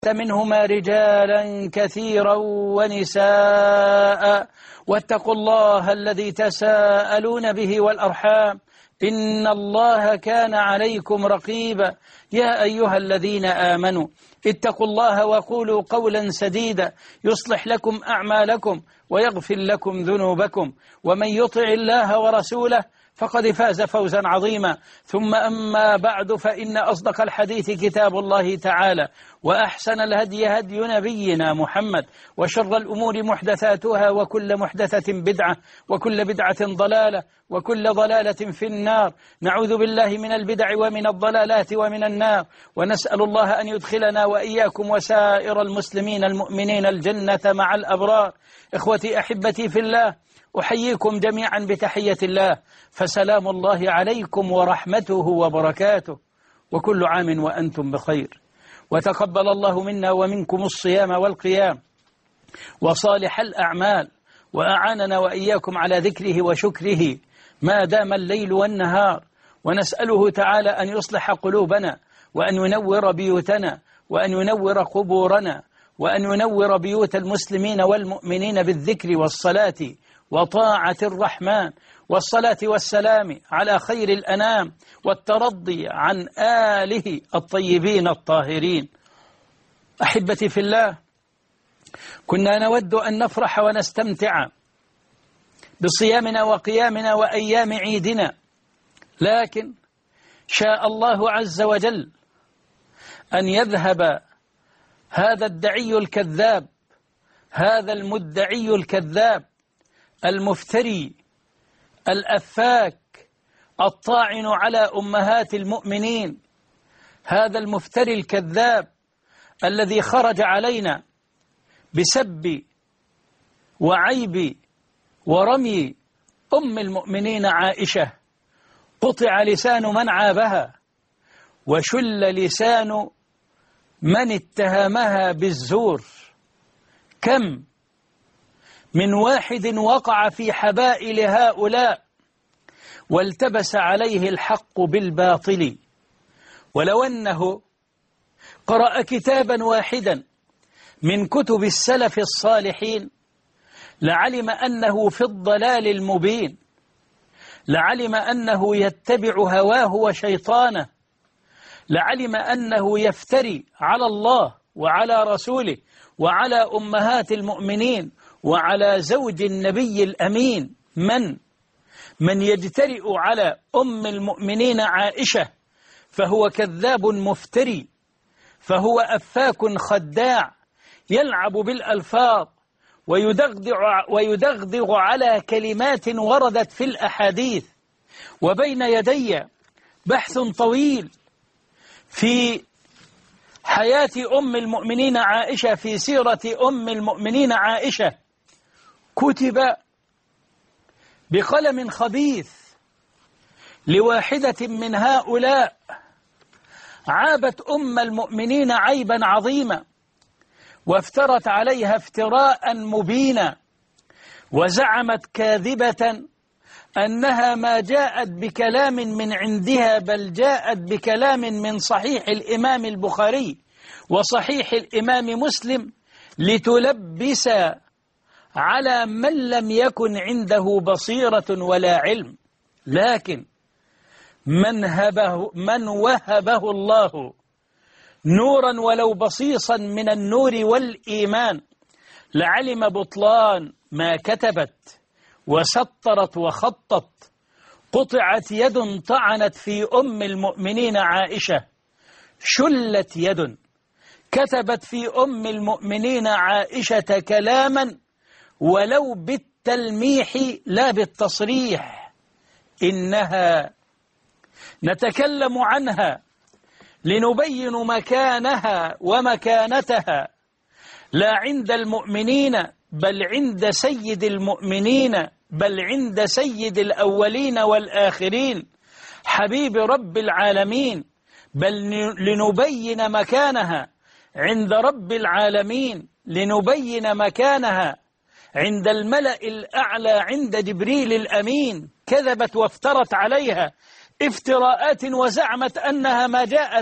منهما رجالا كثيرا ونساء واتقوا الله الذي تساءلون به والأرحام إن الله كان عليكم رقيبا يا أيها الذين آمنوا اتقوا الله وقولوا قولا سديدا يصلح لكم أعمالكم ويغفر لكم ذنوبكم ومن يطع الله ورسوله فقد فاز فوزا عظيما ثم أما بعد فإن أصدق الحديث كتاب الله تعالى وأحسن الهدي هدي نبينا محمد وشر الأمور محدثاتها وكل محدثة بدعة وكل بدعة ضلالة وكل ضلالة في النار نعوذ بالله من البدع ومن الضلالات ومن النار ونسأل الله أن يدخلنا وإياكم وسائر المسلمين المؤمنين الجنة مع الأبرار إخوتي أحبتي في الله أحييكم جميعا بتحية الله فسلام الله عليكم ورحمته وبركاته وكل عام وأنتم بخير وتقبل الله منا ومنكم الصيام والقيام وصالح الأعمال وأعاننا وإياكم على ذكره وشكره ما دام الليل والنهار ونسأله تعالى أن يصلح قلوبنا وأن ينور بيوتنا وأن ينور قبورنا وأن ينور بيوت المسلمين والمؤمنين بالذكر والصلاة وطاعة الرحمن والصلاة والسلام على خير الأنام والترضي عن آله الطيبين الطاهرين. أحبتي في الله، كنا نود أن نفرح ونستمتع بصيامنا وقيامنا وأيام عيدنا، لكن شاء الله عز وجل أن يذهب هذا الدعي الكذاب، هذا المدعي الكذاب المفتري الأفاك الطاعن على أمهات المؤمنين، هذا المفتري الكذاب الذي خرج علينا بسب وعيب ورمي أم المؤمنين عائشة، قطع لسان من عابها وشل لسان من اتهمها بالزور. كم من واحد وقع في حبائل هؤلاء والتبس عليه الحق بالباطل، ولو أنه قرأ كتابا واحدا من كتب السلف الصالحين لعلم أنه في الضلال المبين، لعلم أنه يتبع هواه وشيطانه، لعلم أنه يفتري على الله وعلى رسوله وعلى أمهات المؤمنين وعلى زوج النبي الأمين. من يجترئ على أم المؤمنين عائشة فهو كذاب مفتري، فهو أفاك خداع يلعب بالألفاظ ويدغدغ على كلمات وردت في الأحاديث. وبين يدي بحث طويل في حياة أم المؤمنين عائشة، في سيرة أم المؤمنين عائشة، كتب بقلم خبيث لواحدة من هؤلاء عابت أم المؤمنين عيبا عظيما وافترت عليها افتراء مبينا وزعمت كاذبة أنها ما جاءت بكلام من عندها بل جاءت بكلام من صحيح الإمام البخاري وصحيح الإمام مسلم لتلبس على من لم يكن عنده بصيرة ولا علم. لكن من وهبه الله نورا ولو بصيصا من النور والإيمان لعلم بطلان ما كتبت وسطرت وخطت. قطعت يد طعنت في أم المؤمنين عائشة، شلت يد كتبت في أم المؤمنين عائشة كلاما ولو بالتلميح لا بالتصريح. إنها نتكلم عنها لنبين مكانها ومكانتها لا عند المؤمنين بل عند سيد المؤمنين، بل عند سيد الأولين والآخرين حبيب رب العالمين، بل لنبين مكانها عند رب العالمين، لنبين مكانها عند الملأ الأعلى عند جبريل الأمين. كذبت وافترت عليها افتراءات وزعمت أنها ما جاءت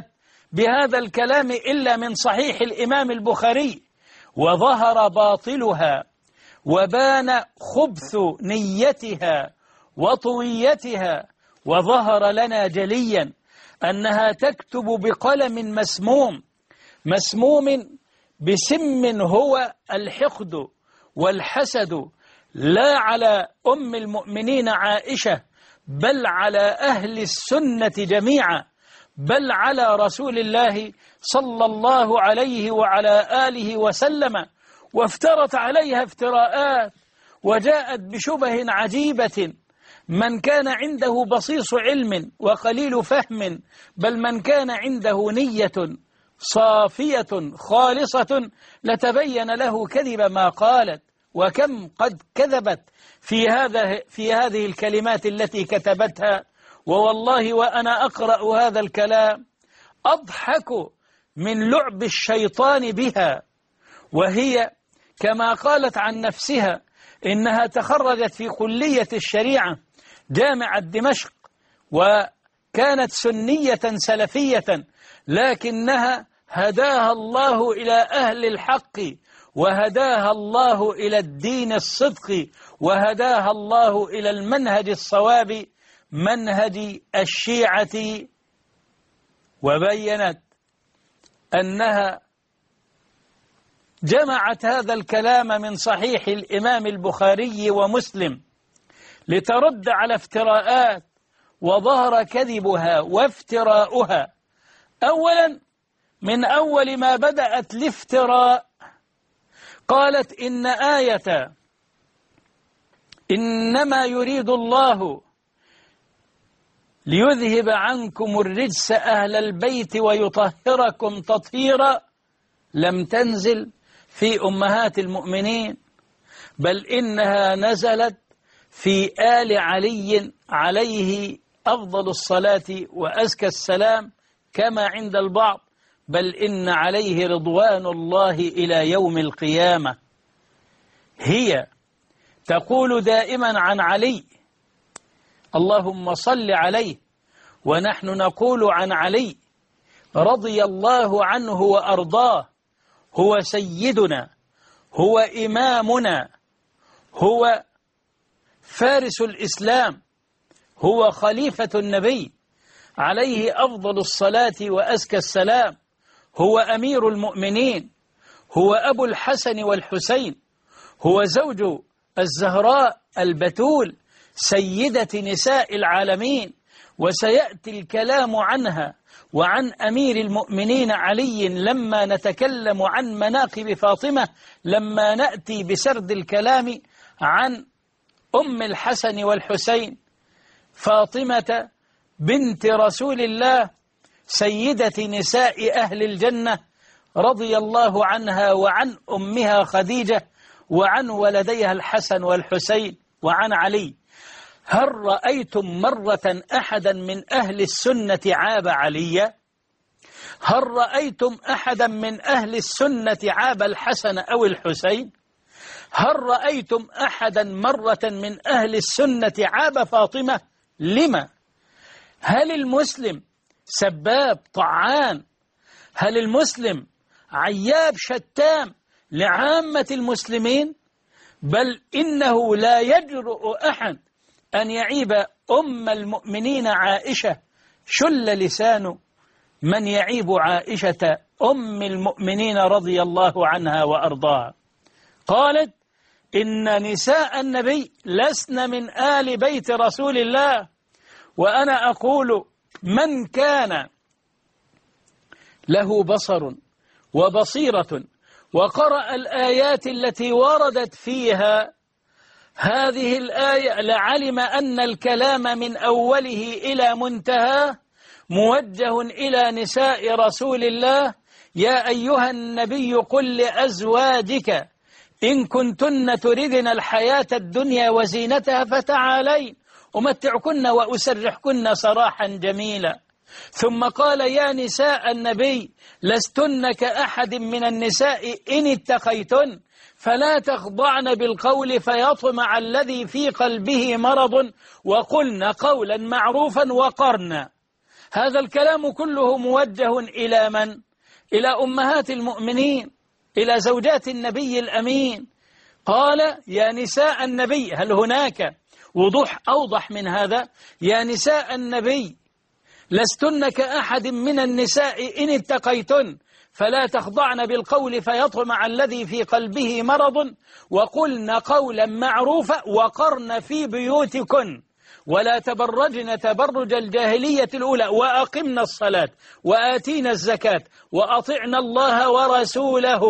بهذا الكلام إلا من صحيح الإمام البخاري، وظهر باطلها وبان خبث نيتها وطويتها، وظهر لنا جليا أنها تكتب بقلم مسموم بسم هو الحقد والحسد، لا على أم المؤمنين عائشة بل على أهل السنة جميعا، بل على رسول الله صلى الله عليه وعلى آله وسلم، وافترت عليها افتراءات وجاءت بشبه عجيبة. من كان عنده بصيص علم وقليل فهم، بل من كان عنده نية صافية خالصة لتبين له كذب ما قالت، وكم قد كذبت في هذه الكلمات التي كتبتها. ووالله وأنا أقرأ هذا الكلام أضحك من لعب الشيطان بها، وهي كما قالت عن نفسها إنها تخرجت في كلية الشريعة جامعة دمشق، وكانت سنية سلفية، لكنها هداها الله إلى أهل الحق، وهداها الله إلى الدين الصدق، وهداها الله إلى المنهج الصواب، منهج الشيعة، وبينت أنها جمعت هذا الكلام من صحيح الإمام البخاري ومسلم لترد على افتراءات، وظهر كذبها وافتراؤها. أولا، من أول ما بدأت الافتراء قالت إن آية إنما يريد الله ليذهب عنكم الرجس أهل البيت ويطهركم تطهيرا لم تنزل في أمهات المؤمنين، بل إنها نزلت في آل علي عليه أفضل الصلاة وأزكى السلام كما عند البعض، بل إن عليه رضوان الله إلى يوم القيامة. هي تقول دائما عن علي اللهم صل عليه، ونحن نقول عن علي رضي الله عنه وأرضاه، هو سيدنا، هو إمامنا، هو فارس الإسلام، هو خليفة النبي عليه أفضل الصلاة وأزكى السلام، هو أمير المؤمنين، هو أبو الحسن والحسين، هو زوج الزهراء البتول سيدة نساء العالمين. وسيأتي الكلام عنها وعن أمير المؤمنين علي لما نتكلم عن مناقب فاطمة، لما نأتي بسرد الكلام عن أم الحسن والحسين فاطمة بنت رسول الله سيدة نساء أهل الجنة رضي الله عنها، وعن أمها خديجة، وعن ولديها الحسن والحسين، وعن علي. هل رأيتم مرة أحدا من أهل السنة عاب عليا؟ هل رأيتم أحدا من أهل السنة عاب الحسن أو الحسين؟ هل رأيتم أحدا مرة من أهل السنة عاب فاطمة؟ لما؟ هل المسلم سباب طعان؟ هل المسلم عياب شتام لعامة المسلمين؟ بل إنه لا يجرؤ أحد أن يعيب أم المؤمنين عائشة، شل لسان من يعيب عائشة أم المؤمنين رضي الله عنها وأرضاها. قالت إن نساء النبي لسن من آل بيت رسول الله، وأنا أقول من كان له بصر وبصيرة وقرأ الآيات التي وردت فيها هذه الآية لعلم أن الكلام من أوله إلى منتهى موجه إلى نساء رسول الله. يا أيها النبي قل لأزواجك إن كنتن تردن الحياة الدنيا وزينتها فتعالين أمتعكن وأسرحكن سراحا جميلا. ثم قال يا نساء النبي لستن كأحد من النساء إن اتقيتن فلا تخضعن بالقول فيطمع الذي في قلبه مرض وقلن قولا معروفا وقرن. هذا الكلام كله موجه إلى من؟ إلى أمهات المؤمنين، إلى زوجات النبي الأمين. قال يا نساء النبي، هل هناك وضوح أوضح من هذا؟ يا نساء النبي لستن كأحد من النساء إن اتقيتن فلا تخضعن بالقول فيطمع الذي في قلبه مرض وقلن قولا معروفا وقرن في بيوتكن ولا تبرجن تبرج الجاهلية الأولى وأقمنا الصلاة وآتينا الزكاة وأطعنا الله ورسوله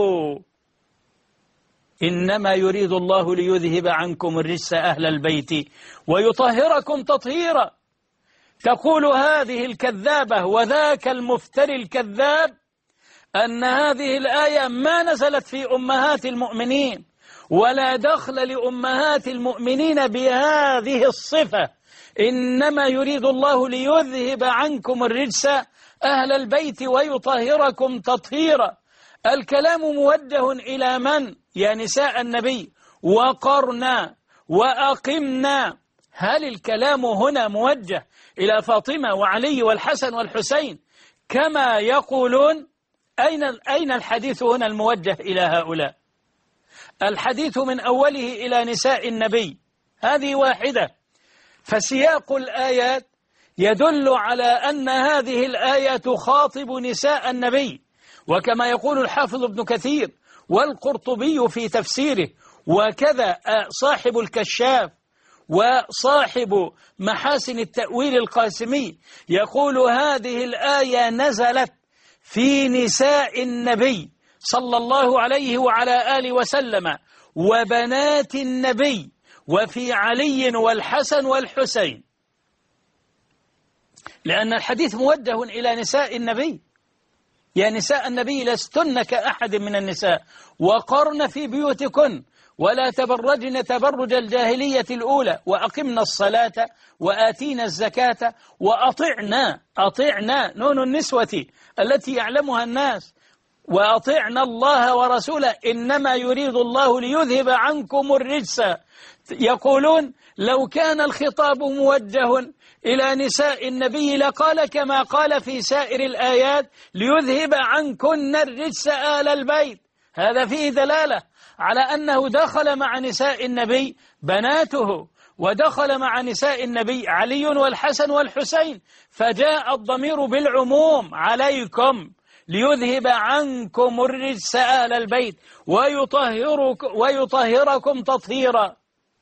إنما يريد الله ليذهب عنكم الرجس أهل البيت ويطهركم تطهيرا. تقول هذه الكذابة وذاك المفتري الكذاب أن هذه الآية ما نزلت في أمهات المؤمنين ولا دخل لأمهات المؤمنين بهذه الصفة، إنما يريد الله ليذهب عنكم الرجس أهل البيت ويطهركم تطهيرا. الكلام موجه إلى من؟ يا نساء النبي وقرنا وأقمنا. هل الكلام هنا موجه إلى فاطمة وعلي والحسن والحسين كما يقولون؟ أين الحديث هنا الموجه إلى هؤلاء؟ الحديث من أوله إلى نساء النبي، هذه واحدة. فسياق الآيات يدل على أن هذه الآية تخاطب نساء النبي، وكما يقول الحافظ ابن كثير والقرطبي في تفسيره وكذا صاحب الكشاف وصاحب محاسن التأويل القاسمي، يقول هذه الآية نزلت في نساء النبي صلى الله عليه وعلى آله وسلم وبنات النبي وفي علي والحسن والحسين، لأن الحديث موجه إلى نساء النبي. يا نساء النبي لستن كأحد من النساء وقرن في بيوتكن ولا تبرجن تبرج الجاهلية الأولى وأقمنا الصلاة وآتينا الزكاة أطعنا نون النسوة التي يعلمها الناس، وأطعنا الله ورسوله إنما يريد الله ليذهب عنكم الرجس. يقولون لو كان الخطاب موجه إلى نساء النبي لقال كما قال في سائر الآيات ليذهب عنكن الرجس آل البيت. هذا فيه دلالة على أنه دخل مع نساء النبي بناته ودخل مع نساء النبي علي والحسن والحسين، فجاء الضمير بالعموم عليكم ليذهب عنكم الرجس آل البيت ويطهركم تطهيرا.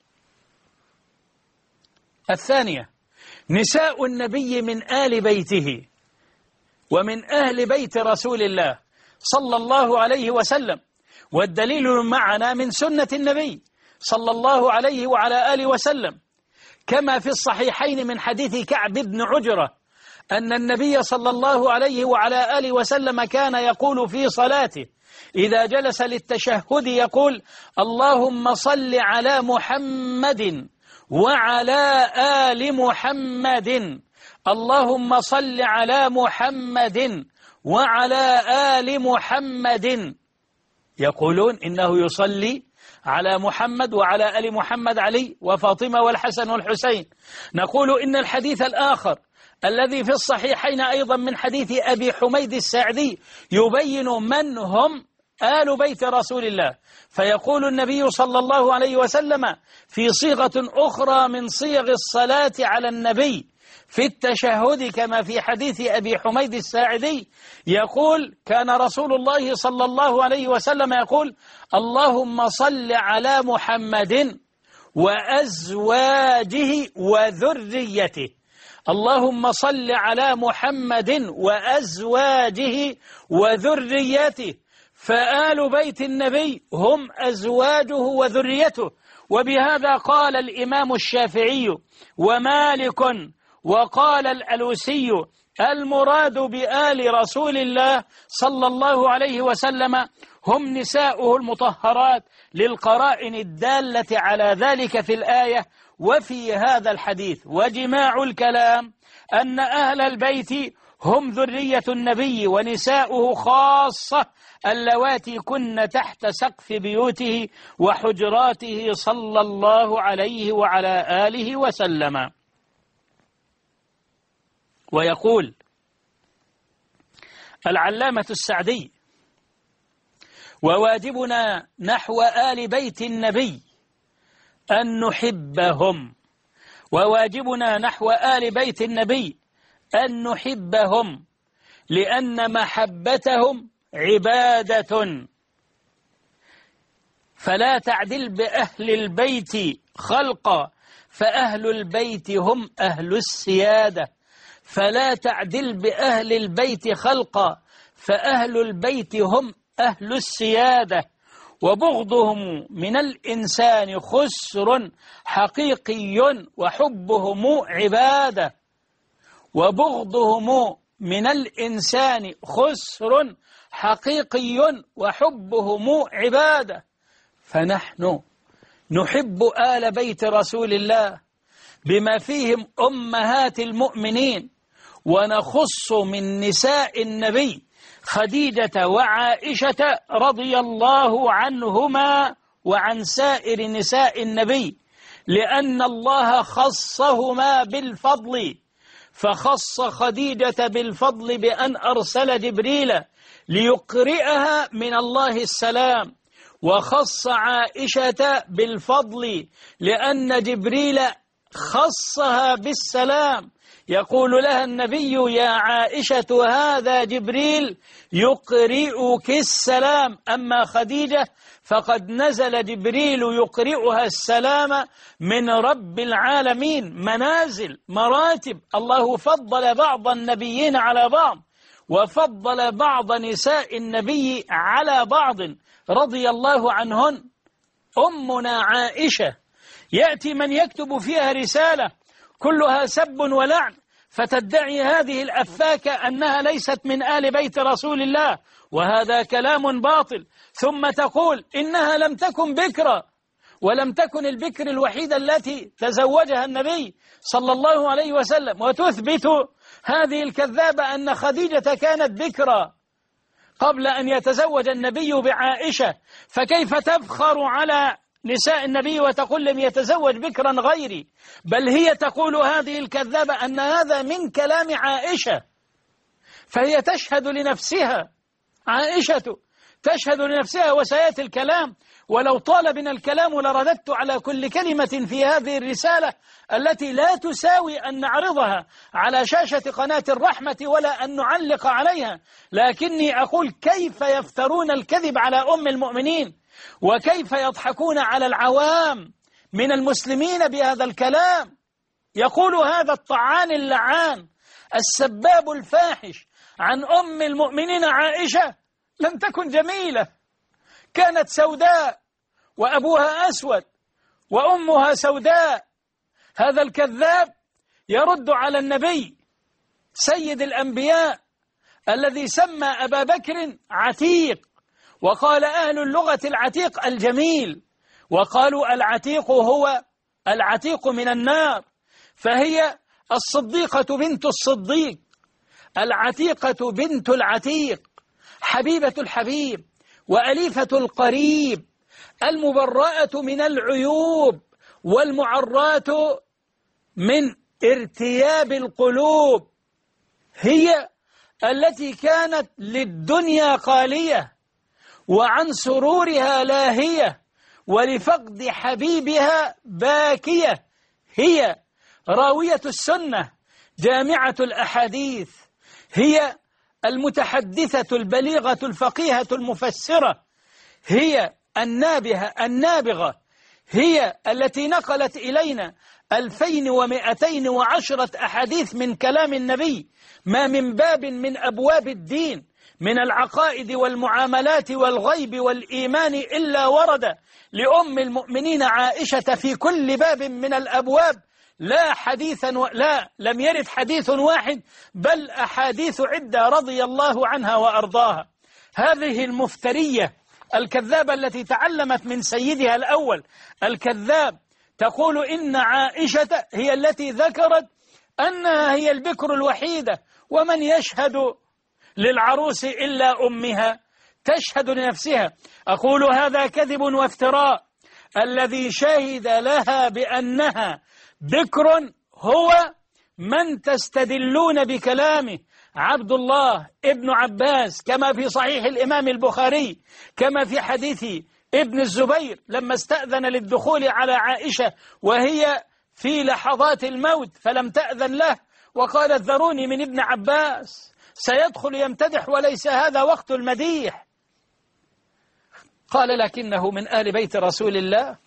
الثانية نساء النبي من آل بيته ومن أهل بيت رسول الله صلى الله عليه وسلم، والدليل معنا من سنة النبي صلى الله عليه وعلى آله وسلم كما في الصحيحين من حديث كعب بن عجرة أن النبي صلى الله عليه وعلى آله وسلم كان يقول في صلاته إذا جلس للتشهد يقول اللهم صل على محمد وعلى آل محمد، اللهم صل على محمد وعلى آل محمد. يقولون إنه يصلي على محمد وعلى آل محمد علي وفاطمة والحسن والحسين. نقول إن الحديث الآخر الذي في الصحيحين أيضا من حديث أبي حميد الساعدي يبين من هم آل بيت رسول الله، فيقول النبي صلى الله عليه وسلم في صيغة أخرى من صيغ الصلاة على النبي في التشهد كما في حديث أبي حميد الساعدي يقول كان رسول الله صلى الله عليه وسلم يقول اللهم صل على محمد وأزواجه وذريته، اللهم صل على محمد وأزواجه وذريته، فآل بيت النبي هم أزواجه وذريته. وبهذا قال الإمام الشافعي ومالك وقال الألوسي المراد بآل رسول الله صلى الله عليه وسلم هم نساؤه المطهرات للقرائن الدالة على ذلك في الآية وفي هذا الحديث. وجماع الكلام أن أهل البيت هم ذرية النبي ونساؤه خاصة اللواتي كن تحت سقف بيوته وحجراته صلى الله عليه وعلى آله وسلم. ويقول العلامة السعدي: وواجبنا نحو آل بيت النبي أن نحبهم. وواجبنا نحو آل بيت النبي أن نحبهم، لأن محبتهم عبادة، فلا تعدل بأهل البيت خلقا، فأهل البيت هم أهل السيادة. فلا تعدل بأهل البيت خلقا، فأهل البيت هم أهل السيادة. وبغضهم من الإنسان خسر حقيقي، وحبهم عبادة. وبغضهم من الإنسان خسر حقيقي، وحبهم عبادة. فنحن نحب آل بيت رسول الله بما فيهم أمهات المؤمنين، ونخص من نساء النبي خديجة وعائشة رضي الله عنهما وعن سائر نساء النبي، لأن الله خصهما بالفضل، فخص خديجة بالفضل بأن أرسل جبريل ليقرئها من الله السلام، وخص عائشة بالفضل لأن جبريل خصها بالسلام. يقول لها النبي: يا عائشة هذا جبريل يقرئك السلام. أما خديجة فقد نزل جبريل يقرئها السلام من رب العالمين. منازل، مراتب، الله فضل بعض النبيين على بعض، وفضل بعض نساء النبي على بعض رضي الله عنهن. أمنا عائشة يأتي من يكتب فيها رسالة كلها سب ولعن، فتدعي هذه الأفاكة أنها ليست من آل بيت رسول الله، وهذا كلام باطل. ثم تقول إنها لم تكن بكرة، ولم تكن البكر الوحيدة التي تزوجها النبي صلى الله عليه وسلم، وتثبت هذه الكذابة أن خديجة كانت بكرة قبل أن يتزوج النبي بعائشة. فكيف تفخر على نساء النبي وتقول لم يتزوج بكرا غيري؟ بل هي تقول هذه الكذابة أن هذا من كلام عائشة، فهي تشهد لنفسها. عائشة تشهد لنفسها، وسيأتي الكلام. ولو طال بنا الكلام لرددت على كل كلمة في هذه الرسالة التي لا تساوي أن نعرضها على شاشة قناة الرحمة ولا أن نعلق عليها، لكني أقول كيف يفترون الكذب على أم المؤمنين، وكيف يضحكون على العوام من المسلمين بهذا الكلام. يقول هذا الطعان اللعان السباب الفاحش عن أم المؤمنين عائشة: لم تكن جميلة، كانت سوداء، وأبوها أسود، وأمها سوداء. هذا الكذاب يرد على النبي سيد الأنبياء الذي سمى أبا بكر عتيق، وقال أهل اللغة العتيق الجميل، وقالوا العتيق هو العتيق من النار. فهي الصديقة بنت الصديق، العتيقة بنت العتيق، حبيبة الحبيب، وأليفة القريب، المبرأة من العيوب، والمعراة من ارتياب القلوب. هي التي كانت للدنيا قالية، وعن سرورها لاهية، ولفقد حبيبها باكية. هي راوية السنة، جامعة الأحاديث، هي المتحدثة البليغة الفقيهة المفسرة، هي النابهة النابغة، هي التي نقلت إلينا 2210 أحاديث من كلام النبي. ما من باب من أبواب الدين من العقائد والمعاملات والغيب والإيمان إلا ورد لأم المؤمنين عائشة في كل باب من الأبواب لا حديثا لم يرد حديث واحد، بل أحاديث عدة رضي الله عنها وأرضاها. هذه المفترية الكذابة التي تعلمت من سيدها الأول الكذاب تقول إن عائشة هي التي ذكرت أنها هي البكر الوحيدة، ومن يشهد للعروس إلا أمها، تشهد لنفسها. أقول هذا كذب وافتراء. الذي شهد لها بأنها بكر هو من تستدلون بكلامه عبد الله ابن عباس كما في صحيح الإمام البخاري، كما في حديث ابن الزبير لما استأذن للدخول على عائشة وهي في لحظات الموت فلم تأذن له، وقالت ذروني من ابن عباس سيدخل يمتدح وليس هذا وقت المديح. قال لكنه من آل بيت رسول الله،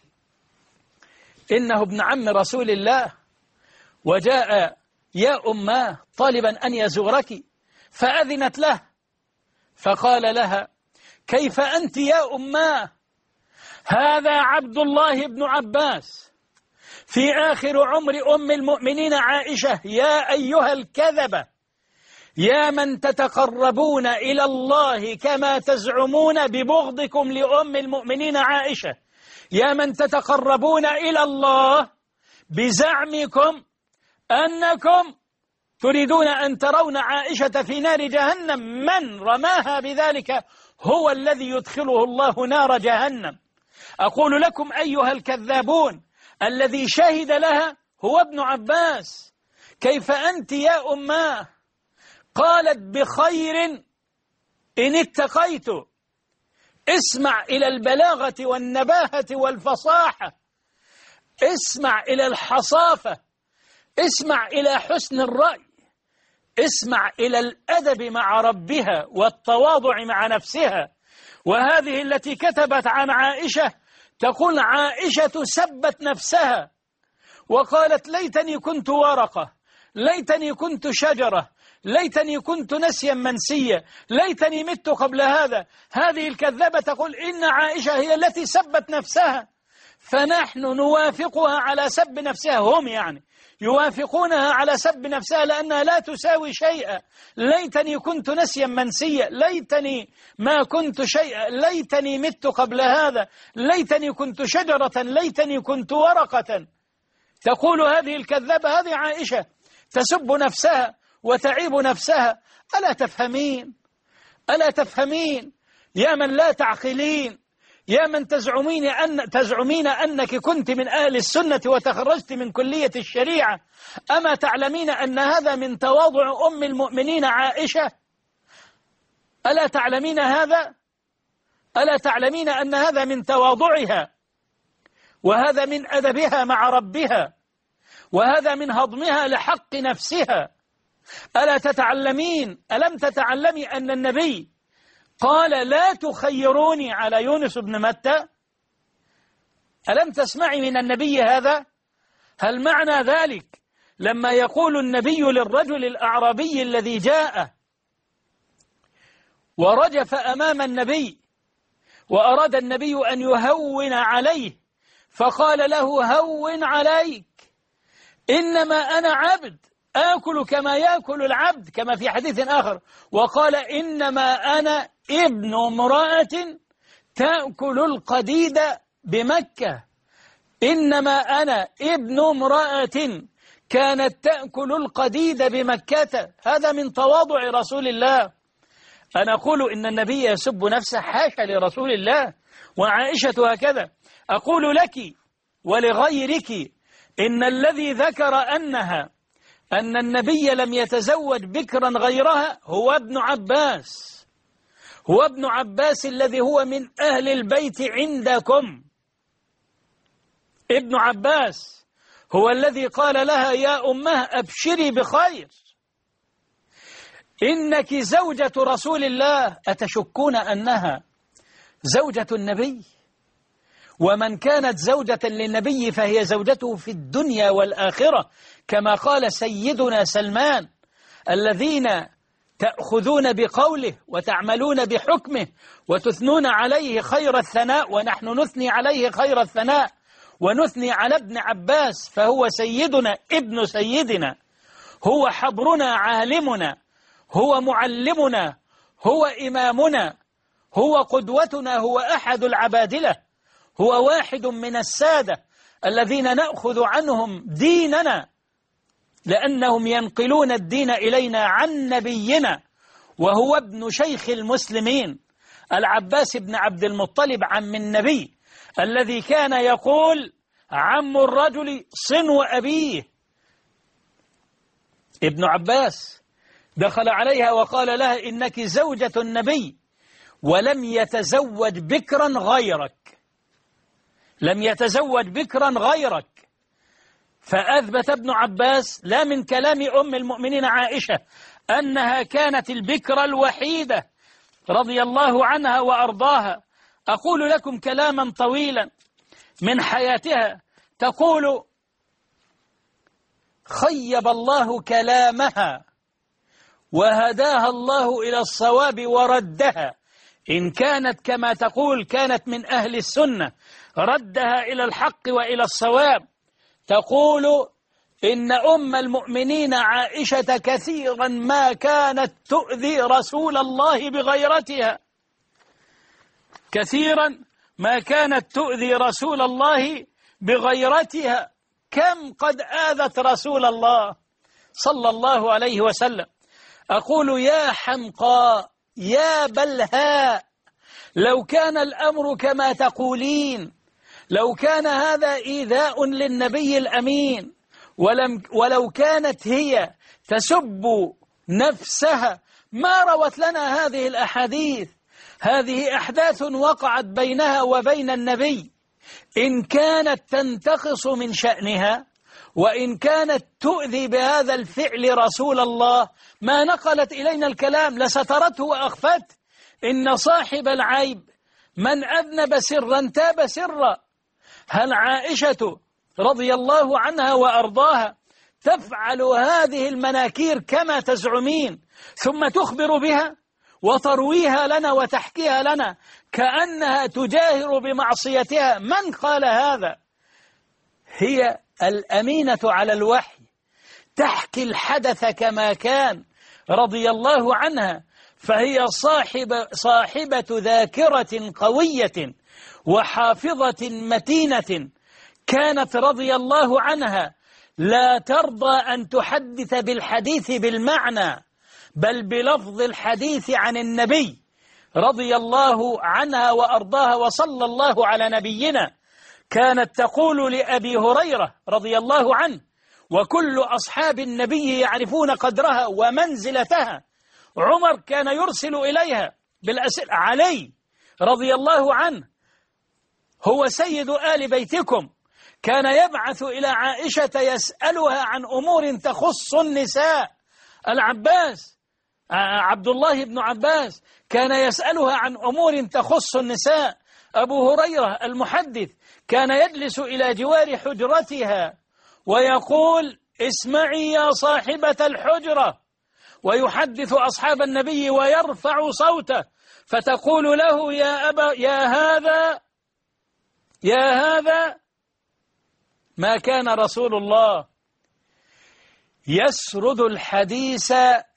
إنه ابن عم رسول الله، وجاء يا أماه طالبا أن يزورك، فأذنت له، فقال لها كيف أنت يا أماه؟ هذا عبد الله بن عباس في آخر عمر أم المؤمنين عائشة. يا أيها الكذبة، يا من تتقربون إلى الله كما تزعمون ببغضكم لأم المؤمنين عائشة، يا من تتقربون إلى الله بزعمكم أنكم تريدون أن ترون عائشة في نار جهنم، من رماها بذلك هو الذي يدخله الله نار جهنم. أقول لكم أيها الكذابون، الذي شهد لها هو ابن عباس. كيف أنت يا أماه؟ قالت بخير إن اتقيت. اسمع إلى البلاغة والنباهة والفصاحة، اسمع إلى الحصافة، اسمع إلى حسن الرأي، اسمع إلى الأدب مع ربها والتواضع مع نفسها. وهذه التي كتبت عن عائشة تقول عائشة سبت نفسها وقالت ليتني كنت ورقة، ليتني كنت شجرة، ليتني كنت نسيا منسيا، ليتني مت قبل هذا. هذه الكذابة تقول إن عائشة هي التي سبت نفسها، فنحن نوافقها على سب نفسها. هم يعني يوافقونها على سب نفسها لأنها لا تساوي شيئا. ليتني كنت نسيا منسيا، ليتني ما كنت شيئا، ليتني مت قبل هذا، ليتني كنت شجرة، ليتني كنت ورقة. تقول هذه الكذابة، هذه عائشة تسب نفسها وتعيب نفسها. ألا تفهمين؟ ألا تفهمين يا من لا تعقلين، يا من تزعمين أنك كنت من أهل السنة وتخرجت من كلية الشريعة؟ أما تعلمين أن هذا من تواضع أم المؤمنين عائشة؟ ألا تعلمين هذا؟ ألا تعلمين أن هذا من تواضعها، وهذا من أدبها مع ربها، وهذا من هضمها لحق نفسها؟ ألا تتعلمين؟ ألم تتعلمي أن النبي قال لا تخيروني على يونس بن متى؟ ألم تسمعي من النبي هذا؟ هل معنى ذلك لما يقول النبي للرجل الأعرابي الذي جاء ورجف أمام النبي وأراد النبي أن يهون عليه فقال له هون عليك، إنما أنا عبد آكل كما يأكل العبد، كما في حديث آخر وقال إنما أنا ابن امرأة تأكل القديد بمكة. إنما أنا ابن امرأة كانت تأكل القديد بمكة. هذا من تواضع رسول الله. أنا أقول إن النبي يسب نفسه، حاشا لرسول الله. وعائشة هكذا. أقول لك ولغيرك إن الذي ذكر أن النبي لم يتزوج بكرا غيرها هو ابن عباس، هو ابن عباس الذي هو من أهل البيت عندكم. ابن عباس هو الذي قال لها يا أمه أبشري بخير، إنك زوجة رسول الله. أتشكون أنها زوجة النبي؟ ومن كانت زوجة للنبي فهي زوجته في الدنيا والآخرة، كما قال سيدنا سلمان الذين تأخذون بقوله وتعملون بحكمه وتثنون عليه خير الثناء، ونحن نثني عليه خير الثناء ونثني على ابن عباس، فهو سيدنا ابن سيدنا، هو حبرنا عالمنا، هو معلمنا، هو إمامنا، هو قدوتنا، هو أحد العبادلة، هو واحد من السادة الذين نأخذ عنهم ديننا لأنهم ينقلون الدين إلينا عن نبينا، وهو ابن شيخ المسلمين العباس بن عبد المطلب عم النبي، الذي كان يقول عم الرجل صنو أبيه. ابن عباس دخل عليها وقال لها إنك زوجة النبي ولم يتزوج بكرا غيرك، لم يتزوج بكرا غيرك. فأثبت ابن عباس لا من كلام أم المؤمنين عائشة أنها كانت البكرة الوحيدة رضي الله عنها وأرضاها. أقول لكم كلاما طويلا من حياتها، تقول: خيب الله كلامها وهداها الله إلى الصواب وردها. إن كانت كما تقول كانت من أهل السنة ردها إلى الحق وإلى الصواب. تقول إن أم المؤمنين عائشة كثيرا ما كانت تؤذي رسول الله بغيرتها، كثيرا ما كانت تؤذي رسول الله بغيرتها. كم قد آذت رسول الله صلى الله عليه وسلم. أقول: يا حمقاء يا بلهاء، لو كان الأمر كما تقولين، لو كان هذا إيذاء للنبي الأمين، ولو كانت هي تسب نفسها ما روت لنا هذه الأحاديث. هذه أحداث وقعت بينها وبين النبي. إن كانت تنتقص من شأنها وإن كانت تؤذي بهذا الفعل رسول الله ما نقلت إلينا الكلام، لسترته وأخفته. إن صاحب العيب من أذنب سرا تاب سرا. هل عائشة رضي الله عنها وأرضاها تفعل هذه المناكير كما تزعمين ثم تخبر بها وترويها لنا وتحكيها لنا كأنها تجاهر بمعصيتها؟ من قال هذا؟ هي الأمينة على الوحي، تحكي الحدث كما كان رضي الله عنها. فهي صاحبة ذاكرة قوية وحافظة متينة. كانت رضي الله عنها لا ترضى أن تحدث بالحديث بالمعنى بل بلفظ الحديث عن النبي رضي الله عنها وأرضاها وصلى الله على نبينا. كانت تقول لأبي هريرة رضي الله عنه: وكل أصحاب النبي يعرفون قدرها ومنزلتها. عمر كان يرسل إليها بالأسئلة. علي رضي الله عنه هو سيد آل بيتكم، كان يبعث إلى عائشة يسألها عن أمور تخص النساء. العباس عبد الله بن عباس كان يسألها عن أمور تخص النساء. أبو هريرة المحدث كان يجلس إلى جوار حجرتها ويقول: اسمعي يا صاحبة الحجرة، ويحدث أصحاب النبي ويرفع صوته، فتقول له: يا هذا ما كان رسول الله يسرد الحديث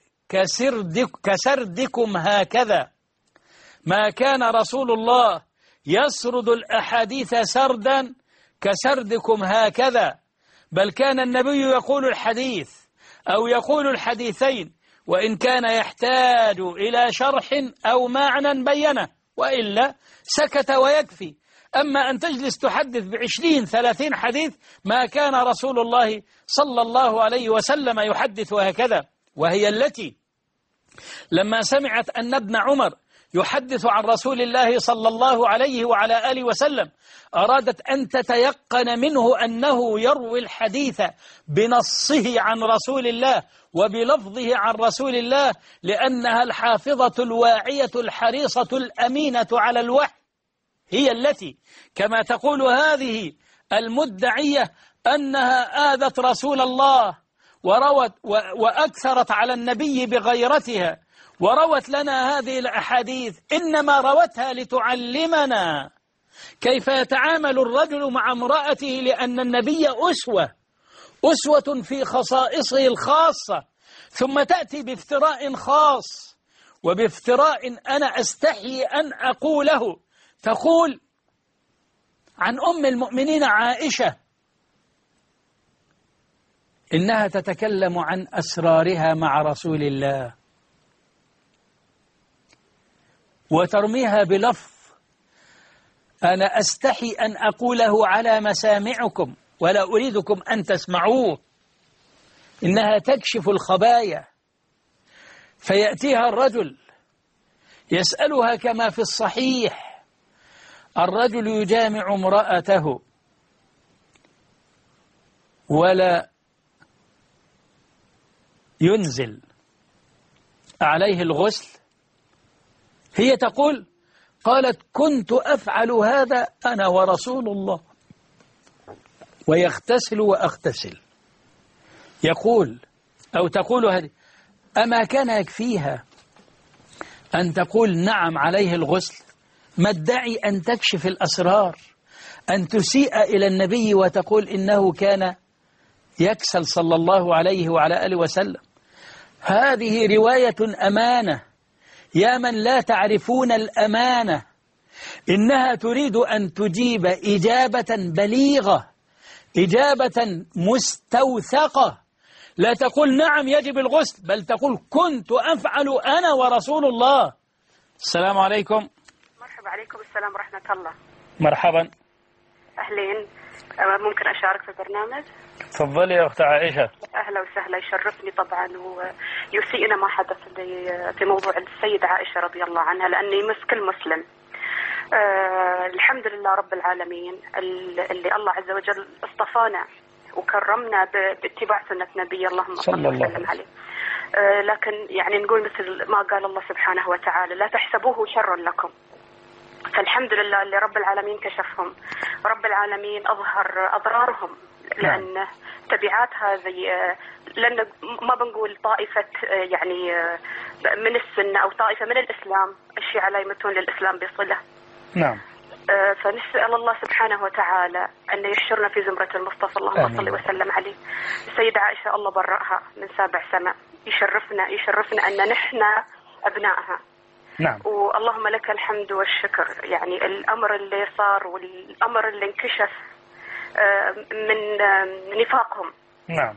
كسردكم هكذا. ما كان رسول الله يسرد الأحاديث سردا كسردكم هكذا، بل كان النبي يقول الحديث أو يقول الحديثين وإن كان يحتاج إلى شرح أو معنى بينه، وإلا سكت ويكفي. أما أن تجلس تحدث ب20-30 حديث، ما كان رسول الله صلى الله عليه وسلم يحدث هكذا. وهي التي لما سمعت أن ابن عمر يحدث عن رسول الله صلى الله عليه وعلى آله وسلم أرادت أن تتيقن منه أنه يروي الحديث بنصه عن رسول الله وبلفظه عن رسول الله، لأنها الحافظة الواعية الحريصة الأمينة على الوحي. هي التي كما تقول هذه المدعية أنها آذت رسول الله وروت وأكثرت على النبي بغيرتها وروت لنا هذه الأحاديث، إنما روتها لتعلمنا كيف يتعامل الرجل مع امرأته، لأن النبي أسوة في خصائصه الخاصة، ثم تأتي بافتراء خاص وبافتراء أنا أستحي أن أقوله. تقول عن أم المؤمنين عائشة إنها تتكلم عن أسرارها مع رسول الله وترميها بلفظ أنا أستحي أن أقوله على مسامعكم ولا أريدكم أن تسمعوه. إنها تكشف الخبايا فيأتيها الرجل يسألها كما في الصحيح: الرجل يجامع امرأته ولا ينزل عليه الغسل؟ هي تقول: قالت: كنت أفعل هذا أنا ورسول الله، ويغتسل وأغتسل. يقول أو تقول هذه: أما كان يكفيها أن تقول نعم عليه الغسل؟ ما ادعي أن تكشف الأسرار، أن تسيء إلى النبي وتقول إنه كان يكسل صلى الله عليه وعلى آله وسلم. هذه رواية أمانة، يا من لا تعرفون الأمانة. إنها تريد أن تجيب إجابة بليغة، إجابة مستوثقة، لا تقول نعم يجب الغسل، بل تقول كنت أفعل أنا ورسول الله. السلام عليكم. مرحبا. عليكم السلام ورحمة الله. مرحبا. أهلين، ممكن أشارك في البرنامج؟ تفضلي يا أخت عائشة. أهلا وسهلا، يشرفني طبعا ويسيئنا ما حدث في موضوع السيدة عائشة رضي الله عنها، لأنه يمس كل مسلم. الحمد لله رب العالمين اللي الله عز وجل اصطفانا وكرمنا باتباع سنة نبي اللهم صل وسلم عليه. لكن يعني نقول مثل ما قال الله سبحانه وتعالى: لا تحسبوه شرا لكم. فالحمد لله اللي رب العالمين كشفهم، رب العالمين أظهر أضرارهم، لأن تبعاتها زي لأن ما بنقول طائفة يعني من السنة أو طائفة من الإسلام، الشيعة لا يمتون للإسلام بصلة. نعم. فنسأل الله سبحانه وتعالى أن يحشرنا في زمرة المصطفى اللهم صل وسلم عليه. السيدة عائشة الله برأها من 7 سماء، يشرفنا أن نحن أبنائها. نعم. واللهم لك الحمد والشكر. يعني الأمر اللي صار والأمر اللي انكشف من نفاقهم. نعم.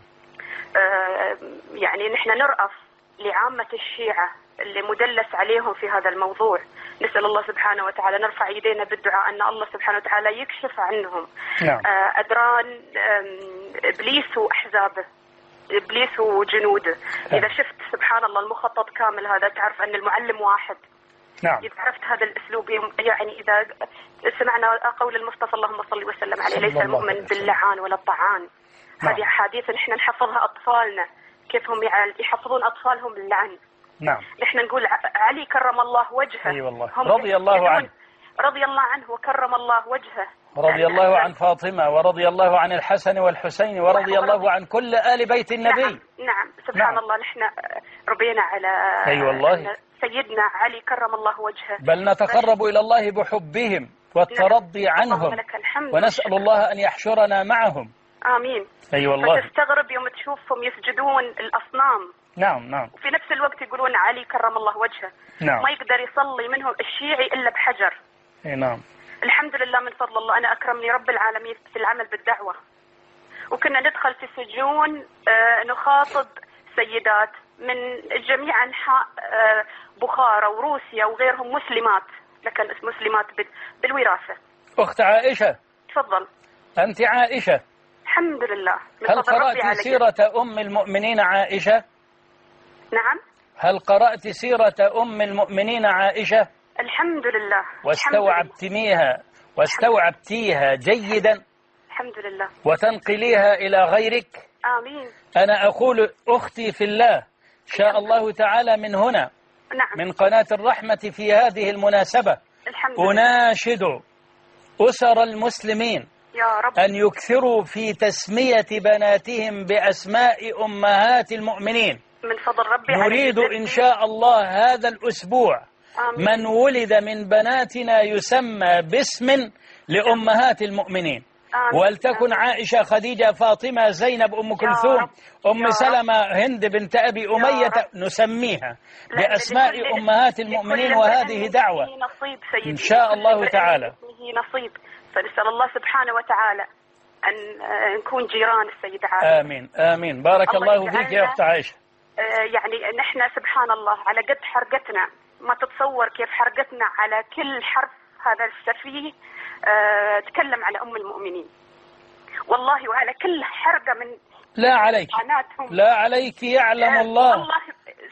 يعني نحن نرأف لعامة الشيعة اللي مدلس عليهم في هذا الموضوع. نسأل الله سبحانه وتعالى، نرفع يدينا بالدعاء أن الله سبحانه وتعالى يكشف عنهم نعم. أدران إبليس وأحزابه، إبليس وجنوده. إذا شفت سبحان الله المخطط كامل هذا، تعرف أن المعلم واحد. نعم. إذا عرفت هذا الأسلوب، يعني إذا سمعنا قول المصطفى اللهم صل وسلم عليه: ليس المؤمن باللعان ولا الطعان. نعم. هذه أحاديث نحن نحفظها أطفالنا، كيف هم يحفظون أطفالهم باللعن. نعم. نحن نقول علي كرم الله وجهه. أي والله. رضي الله عنه. رضي الله عنه وكرم الله وجهه. رضي الله عن فاطمة، ورضي الله عن الحسن والحسين، ورضي الله عن كل آل بيت النبي. نعم. سبحان الله. نحن ربينا على أي والله. سيدنا علي كرم الله وجهه، بل نتقرب إلى الله بحبهم والترضي عنهم، ونسأل الله أن يحشرنا معهم. آمين. أي والله. فتستغرب يوم تشوفهم يسجدون الأصنام. نعم. وفي نفس الوقت يقولون علي كرم الله وجهه. نعم. ما يقدر يصلي منهم الشيعي إلا بحجر. أي نعم. الحمد لله من فضل الله، أنا أكرمني رب العالمين في العمل بالدعوة، وكنا ندخل في سجون نخاطب سيدات من جميع أنحاء بخارى وروسيا وغيرهم، مسلمات، لكن مسلمات بالوراثة. أخت عائشة. تفضل. أنت عائشة. الحمد لله. هل قرأت سيرة أم المؤمنين عائشة؟ نعم. هل قرأت سيرة أم المؤمنين عائشة؟ الحمد لله. واستوعبتيها جيدا؟ الحمد لله. وتنقليها إلى غيرك؟ آمين. أنا أقول أختي في الله، شاء الله تعالى من هنا، نعم، من قناة الرحمة في هذه المناسبة أناشد أسر المسلمين يا رب أن يكثروا في تسمية بناتهم بأسماء أمهات المؤمنين. من فضل ربي. نريد إن شاء الله هذا الأسبوع من ولد من بناتنا يسمى باسم لأمهات المؤمنين، ولتكن عائشة، خديجة، فاطمة، زينب، أم كلثوم، أم سلمة، هند بنت أبي أمية، نسميها بأسماء أمهات المؤمنين، وهذه دعوة إن شاء الله تعالى. نصيب. فنسأل الله سبحانه وتعالى أن نكون جيران السيدة عائشة. آمين آمين. بارك الله فيك يا أخت عائشة. يعني نحن سبحان الله على قد حرقتنا، ما تتصور كيف حرقتنا على كل حرف هذا السفيه تكلم على أم المؤمنين، والله، وعلى كل حرقة من لا عليك، لا عليك، يعلم الله. والله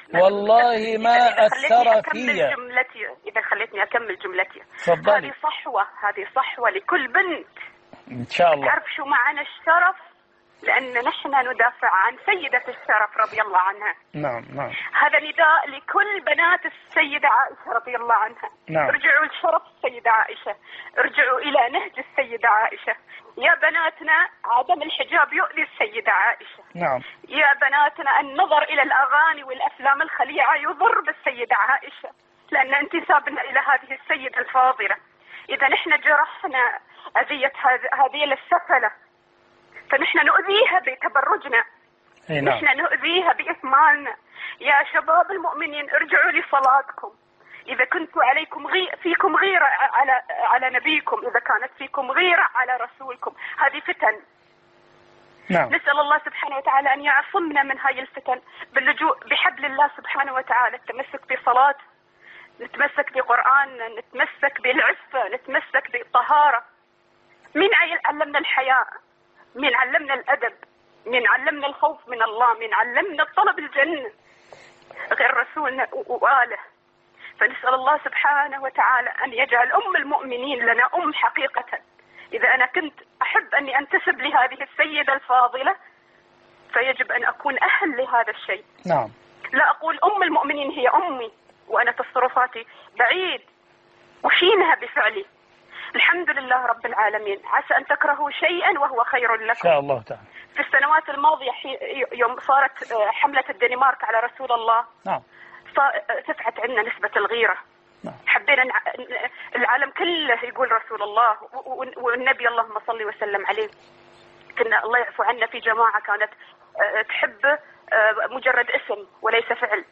والله ما أثر فيا. إذا خليتني أكمل جملتي. تفضلي. هذه صحوة لكل بنت إن شاء الله. تعرف شو معنى الشرف؟ لأن نحن ندافع عن سيدة الشرف رضي الله عنها. نعم. هذا نداء لكل بنات السيدة عائشة رضي الله عنها. نعم. ارجعوا لشرف السيدة عائشة، ارجعوا إلى نهج السيدة عائشة. يا بناتنا عدم الحجاب يؤذي السيدة عائشة. نعم. يا بناتنا النظر إلى الأغاني والأفلام الخليعة يضر بالسيدة عائشة، لأن انتسابنا إلى هذه السيدة الفاضلة. إذا نحن جرحنا أذية هذه السفلة فنحن نؤذيها بتبرجنا. نعم. نحن نؤذيها بإثمالنا. يا شباب المؤمنين ارجعوا لصلاتكم. إذا كنت فيكم غيرة على نبيكم، إذا كانت فيكم غيرة على رسولكم، هذه فتن. نعم. نسأل الله سبحانه وتعالى أن يعصمنا من هاي الفتن باللجوء بحبل الله سبحانه وتعالى، التمسك بصلاة، نتمسك بقرآن، نتمسك بالعفة، نتمسك بالطهارة. مين علمنا الحياء؟ مين علمنا الأدب؟ مين علمنا الخوف من الله؟ مين علمنا طلب الجنة غير رسولنا وآله؟ فنسأل الله سبحانه وتعالى أن يجعل أم المؤمنين لنا أم حقيقة. إذا أنا كنت أحب أني أنتسب لهذه السيدة الفاضلة فيجب أن أكون أهل لهذا الشيء. نعم. لا أقول أم المؤمنين هي أمي وأنا تصرفاتي بعيد وشينها بفعلي. الحمد لله رب العالمين. عسى أن تكرهوا شيئا وهو خير لكم. إن شاء الله تعالى. في السنوات الماضية يوم صارت حملة الدنمارك على رسول الله، نعم، ارتفعت عندنا نسبة الغيرة. نعم. حبينا العالم كله يقول رسول الله والنبي اللهم صل وسلم عليه. كنا الله يعفو عنا في جماعة كانت تحب مجرد اسم وليس فعل،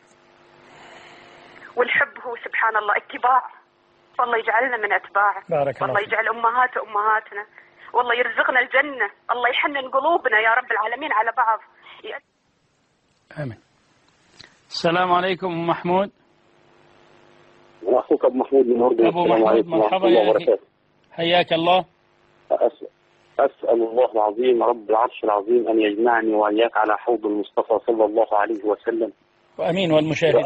والحب هو سبحان الله اتباع. فالله يجعلنا من أتباعه، والله يجعل أمهاتنا، والله يرزقنا الجنة، الله يحنن قلوبنا يا رب العالمين على بعض. آمين. السلام عليكم أم محمود. أخوك أبو محمود من أردن. أبو محمود مرحبا يا أخي، حياك الله. أسأل الله العظيم رب العرش العظيم أن يجمعني وإياك على حوض المصطفى صلى الله عليه وسلم. وأمين. والمشاهدين.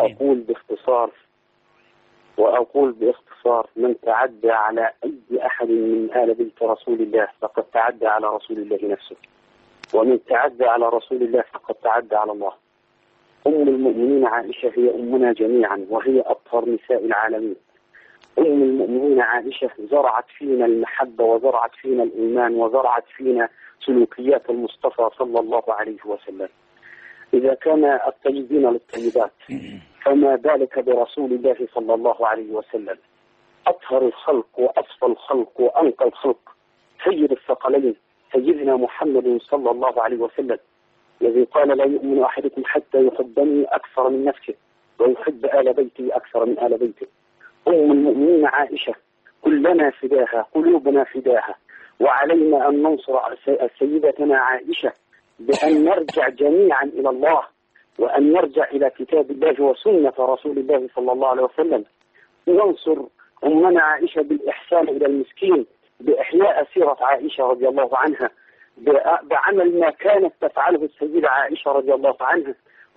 وأقول باختصار من تعدى على أي أحد من آل بيت رسول الله فقد تعدى على رسول الله نفسه، ومن تعدى على رسول الله فقد تعدى على الله. أم المؤمنين عائشة هي أمنا جميعا، وهي أطهر نساء العالمين. أم المؤمنين عائشة زرعت فينا المحبة، وزرعت فينا الإيمان، وزرعت فينا سلوكيات المصطفى صلى الله عليه وسلم. إذا كان الطيبين للطيبات فما بالك برسول الله صلى الله عليه وسلم، أطهر الخلق وأصفى الخلق وأنقى الخلق، سيد الثقلين سيدنا محمد صلى الله عليه وسلم، الذي قال لا يؤمن أحدكم حتى يحبني أكثر من نفسه ويحب آل بيتي أكثر من آل بيته. أم المؤمنين عائشة كلنا فداها، قلوبنا فداها، وعلينا أن ننصر سيدتنا عائشة بأن نرجع جميعا إلى الله، وأن نرجع إلى كتاب الله وسنة رسول الله صلى الله عليه وسلم. ننصر أمنا عائشة بالإحسان إلى المسكين، بإحياء سيرة عائشة رضي الله عنها، بعمل ما كانت تفعله السيدة عائشة رضي الله عنها،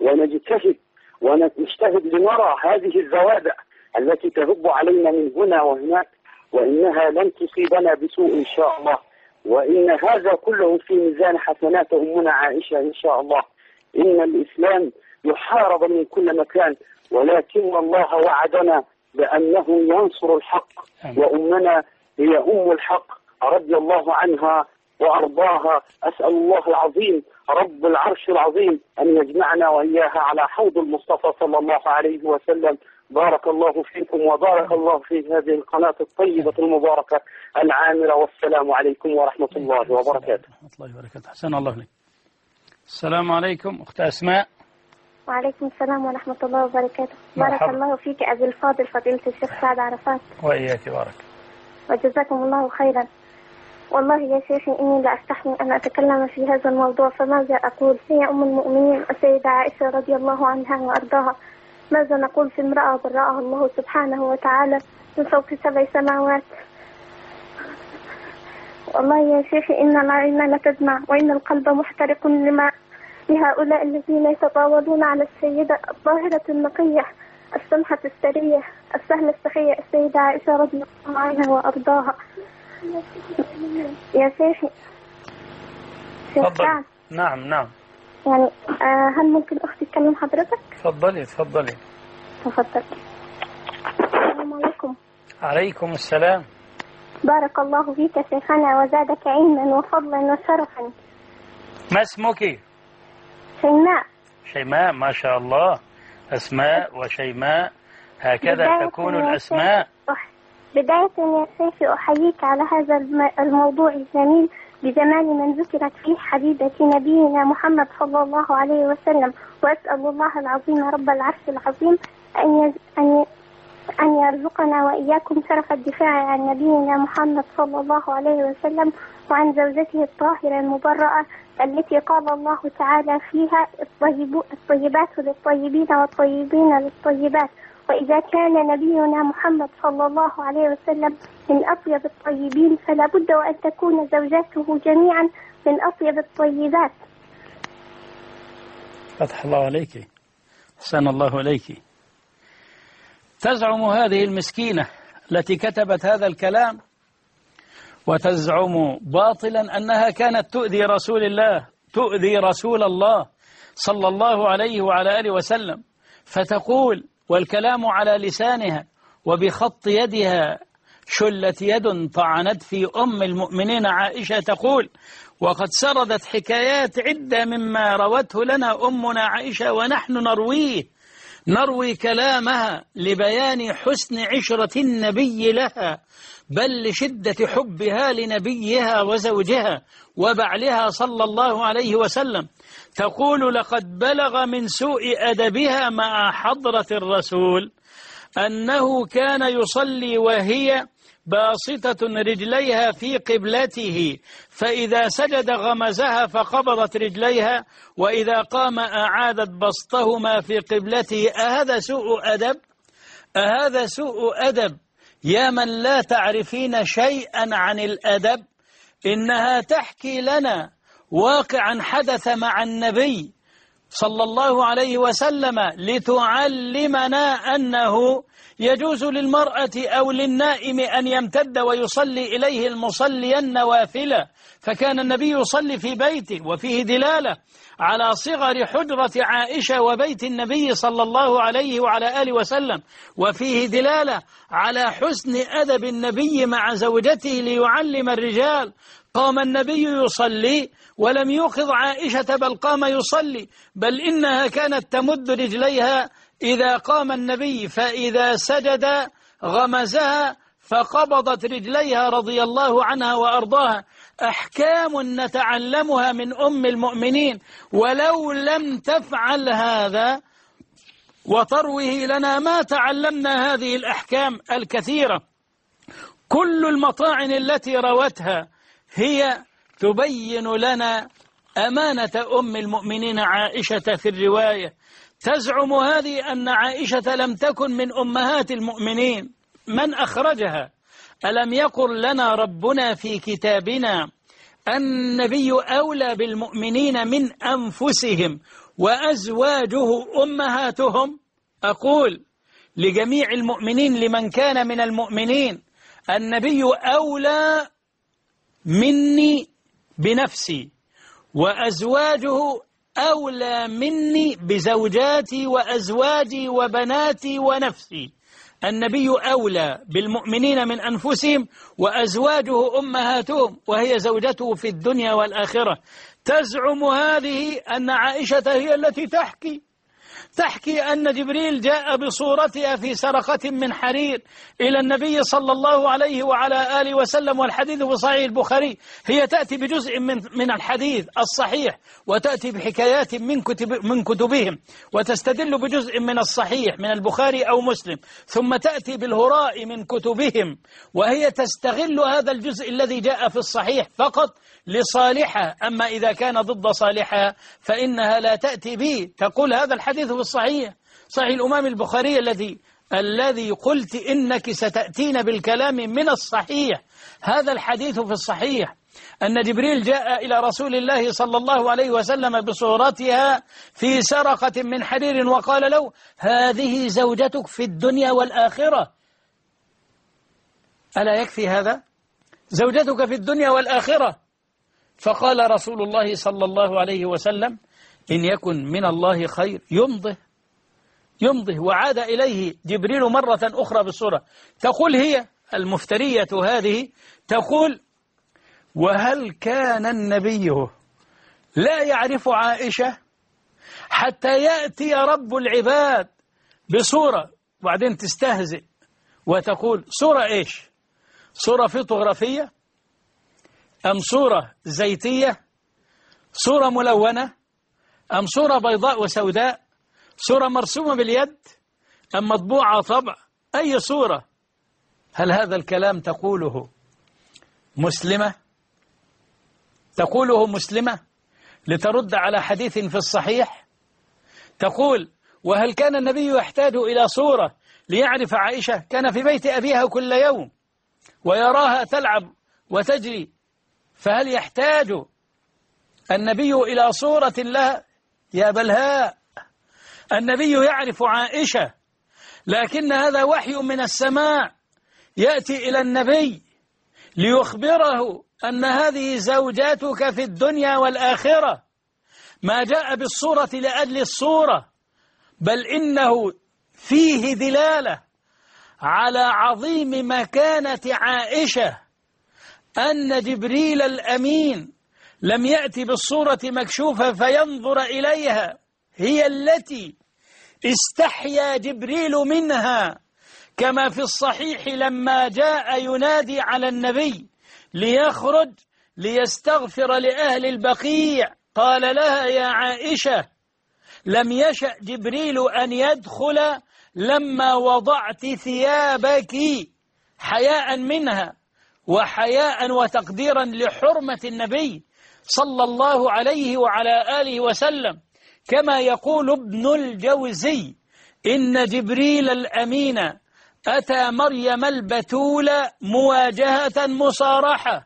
ونجتهد لنرى هذه الزوابع التي تهب علينا من هنا وهناك، وإنها لن تصيبنا بسوء إن شاء الله، وإن هذا كله في ميزان حسنات أمنا عائشة إن شاء الله. إن الإسلام يحارب من كل مكان، ولكن الله وعدنا بأنه ينصر الحق، وأمنا هي أم الحق رضي الله عنها وأرضاها. أسأل الله العظيم رب العرش العظيم أن يجمعنا وإياها على حوض المصطفى صلى الله عليه وسلم. بارك الله فيكم وبارك الله في هذه القناة الطيبة المباركة العامرة، والسلام عليكم ورحمة الله وبركاته. ورحمة الله وبركاته. حسن الله لك. السلام عليكم أخت أسماء. وعليكم السلام ورحمة الله وبركاته. بارك الله فيك أبي الفاضل فضيلة الشيخ سعد عرفات. وإياك بارك. وجزاكم الله خيرا. والله يا شيخي إني لا أستحي أن أتكلم في هذا الموضوع، فماذا أقول؟ هي أم المؤمنين السيدة عائشة رضي الله عنها وأرضاها. ماذا نقول في امرأة برأها الله سبحانه وتعالى من فوق 7 سماوات؟ والله يا شيخي إن العين لتدمع وإن القلب محترق لهؤلاء الذين يتطاولون على السيدة الطاهرة النقية السمحة السرية السهلة السخية السيدة عائشة رضي الله عنها وأرضاها. يا شيخي تفضل. نعم يعني هل ممكن أختي تكلم حضرتك؟ تفضلي. تفضل. السلام عليكم. عليكم السلام. بارك الله فيك شيخنا وزادك علما وفضلا وشرفا. ما اسمك؟ شيماء. ما شاء الله، أسماء وشيماء هكذا تكون الأسماء. بداية يا شيخي أحييك على هذا الموضوع الجميل بجمال من ذكرت فيه حبيبة نبينا محمد صلى الله عليه وسلم، وأسأل الله العظيم رب العرش العظيم أن يرزقنا وإياكم شرف الدفاع عن نبينا محمد صلى الله عليه وسلم وعن زوجته الطاهرة المبرأة التي قال الله تعالى فيها الطيبات للطيبين والطيبين للطيبات. وإذا كان نبينا محمد صلى الله عليه وسلم من أطيب الطيبين فلا بد وأن تكون زوجاته جميعا من أطيب الطيبات. فتح الله عليك، أحسن الله عليك. تزعم هذه المسكينة التي كتبت هذا الكلام وتزعم باطلا أنها كانت تؤذي رسول الله صلى الله عليه وعلى آله وسلم، فتقول والكلام على لسانها وبخط يدها شلت يد طعنت في أم المؤمنين عائشة، تقول وقد سردت حكايات عدة مما روته لنا أمنا عائشة ونحن نروي كلامها لبيان حسن عشرة النبي لها، بل لشدة حبها لنبيها وزوجها وبعلها صلى الله عليه وسلم. تقول لقد بلغ من سوء أدبها مع حضرة الرسول أنه كان يصلي وهي باسطة رجليها في قبلته، فإذا سجد غمزها فقبضت رجليها، وإذا قام أعادت بسطهما في قبلته. أهذا سوء أدب يا من لا تعرفين شيئا عن الأدب؟ إنها تحكي لنا واقعا حدث مع النبي صلى الله عليه وسلم لتعلمنا أنه يجوز للمرأة أو للنائم أن يمتد ويصلي إليه المصلي النوافل، فكان النبي يصلي في بيته، وفيه دلالة على صغر حجرة عائشة وبيت النبي صلى الله عليه وعلى آله وسلم، وفيه دلالة على حسن أدب النبي مع زوجته ليعلم الرجال. قام النبي يصلي ولم يوقظ عائشة بل قام يصلي، بل إنها كانت تمد رجليها إذا قام النبي، فإذا سجد غمزها فقبضت رجليها رضي الله عنها وأرضاها. أحكام نتعلمها من أم المؤمنين، ولو لم تفعل هذا وتروه لنا ما تعلمنا هذه الأحكام الكثيرة. كل المطاعن التي روتها هي تبين لنا أمانة أم المؤمنين عائشة في الرواية. تزعم هذه أن عائشة لم تكن من أمهات المؤمنين. من أخرجها؟ ألم يقل لنا ربنا في كتابنا النبي أولى بالمؤمنين من أنفسهم وأزواجه أمهاتهم؟ أقول لجميع المؤمنين لمن كان من المؤمنين النبي أولى مني بنفسي، وأزواجه أولى مني بزوجاتي وأزواجي وبناتي ونفسي. النبي أولى بالمؤمنين من أنفسهم وأزواجه أمهاتهم، وهي زوجته في الدنيا والآخرة. تزعم هذه أن عائشة هي التي تحكي أن جبريل جاء بصورتها في سرقة من حرير إلى النبي صلى الله عليه وعلى آله وسلم، والحديث في صحيح البخاري. هي تأتي بجزء من الحديث الصحيح، وتأتي بحكايات من كتبهم، وتستدل بجزء من الصحيح من البخاري أو مسلم، ثم تأتي بالهراء من كتبهم، وهي تستغل هذا الجزء الذي جاء في الصحيح فقط لصالحها. أما إذا كان ضد صالحها فإنها لا تأتي به. تقول هذا الحديث في الصحيح، صحيح الإمام البخاري الذي الذي قلت إنك ستأتين بالكلام من الصحيح. هذا الحديث في الصحيح أن جبريل جاء إلى رسول الله صلى الله عليه وسلم بصورتها في سرقة من حرير وقال له: هذه زوجتك في الدنيا والآخرة. ألا يكفي هذا؟ زوجتك في الدنيا والآخرة. فقال رسول الله صلى الله عليه وسلم: إن يكن من الله خير يمضه. وعاد إليه جبريل مرة أخرى بالصورة. تقول هي المفترية هذه، تقول: وهل كان النبي لا يعرف عائشة حتى يأتي رب العباد بصورة، وبعدين تستهزئ وتقول: صورة إيش؟ صورة فوتوغرافية أم صورة زيتية؟ صورة ملونة أم صورة بيضاء وسوداء؟ صورة مرسومة باليد أم مطبوعة طبع؟ أي صورة؟ هل هذا الكلام تقوله مسلمة؟ تقوله مسلمة لترد على حديث في الصحيح؟ تقول: وهل كان النبي يحتاج إلى صورة ليعرف عائشة؟ كان في بيت أبيها كل يوم ويراها تلعب وتجري، فهل يحتاج النبي إلى صورة لها؟ يا بلهاء، النبي يعرف عائشة، لكن هذا وحي من السماء يأتي إلى النبي ليخبره أن هذه زوجاتك في الدنيا والآخرة. ما جاء بالصورة لأجل الصورة، بل إنه فيه دلالة على عظيم مكانة عائشة، أن جبريل الأمين لم يأتي بالصورة مكشوفة فينظر إليها، هي التي استحيا جبريل منها، كما في الصحيح لما جاء ينادي على النبي ليخرج ليستغفر لأهل البقيع قال لها: يا عائشة، لم يشأ جبريل أن يدخل لما وضعت ثيابك، حياء منها وحياء وتقديرا لحرمة النبي صلى الله عليه وعلى آله وسلم. كما يقول ابن الجوزي: إن جبريل الأمين أتى مريم البتول مواجهة مصارحة،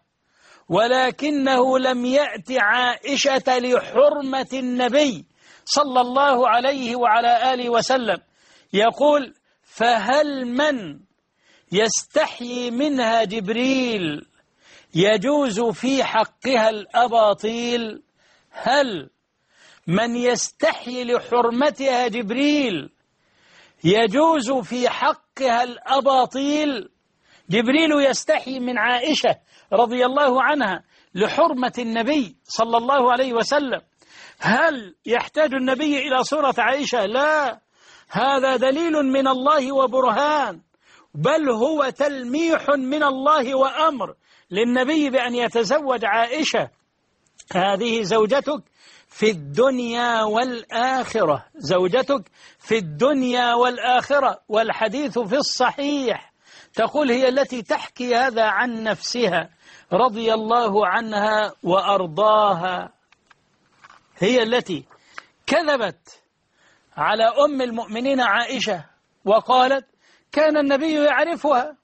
ولكنه لم يأت عائشة لحرمة النبي صلى الله عليه وعلى آله وسلم. يقول: فهل من يستحيي منها جبريل يجوز في حقها الأباطيل؟ هل من يستحيي لحرمتها جبريل يجوز في حقها الأباطيل؟ جبريل يستحيي من عائشة رضي الله عنها لحرمة النبي صلى الله عليه وسلم. هل يحتاج النبي إلى صورة عائشة؟ لا، هذا دليل من الله وبرهان، بل هو تلميح من الله وأمر للنبي بأن يتزوج عائشة. هذه زوجتك في الدنيا والآخرة، زوجتك في الدنيا والآخرة. والحديث في الصحيح، تقول هي التي تحكي هذا عن نفسها رضي الله عنها وأرضاها، هي التي كذبت على أم المؤمنين عائشة وقالت: كان النبي يعرفها،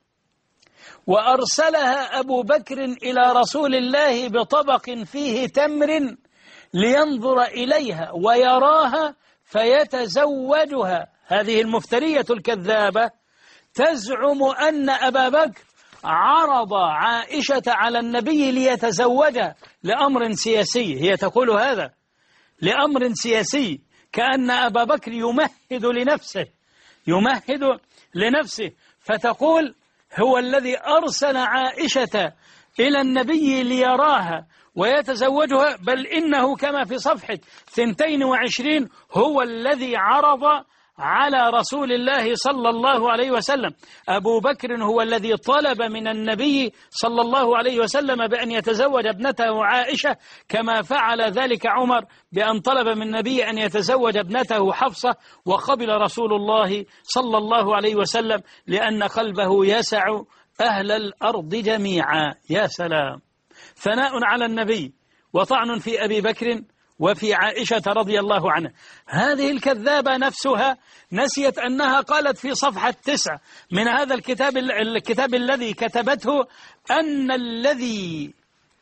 وأرسلها أبو بكر إلى رسول الله بطبق فيه تمر لينظر إليها ويراها فيتزوجها. هذه المفترية الكذابة تزعم أن أبا بكر عرض عائشة على النبي ليتزوجها لأمر سياسي. هي تقول هذا لأمر سياسي، كأن أبا بكر يمهد لنفسه، فتقول هو الذي أرسل عائشة إلى النبي ليراها ويتزوجها، بل إنه كما في صفحة 22 هو الذي عرض على رسول الله صلى الله عليه وسلم. أبو بكر هو الذي طلب من النبي صلى الله عليه وسلم بأن يتزوج ابنته عائشة، كما فعل ذلك عمر بأن طلب من النبي أن يتزوج ابنته حفصة، وقبل رسول الله صلى الله عليه وسلم لأن قلبه يسع أهل الأرض جميعا. يا سلام، ثناء على النبي وطعن في أبي بكر وفي عائشة رضي الله عنها. هذه الكذابة نفسها نسيت أنها قالت في صفحة 9 من هذا الكتاب الذي كتبته أن الذي